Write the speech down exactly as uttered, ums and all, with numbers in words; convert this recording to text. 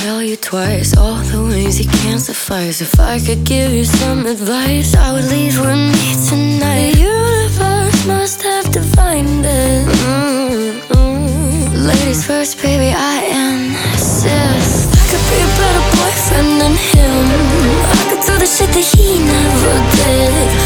tell you twice all the ways you can't suffice. If I could give you some advice, I would leave with me tonight. The universe must have divined it. mm-hmm. Ladies first, baby, I insist. I could be a better boyfriend than him. I could do the shit that he never did.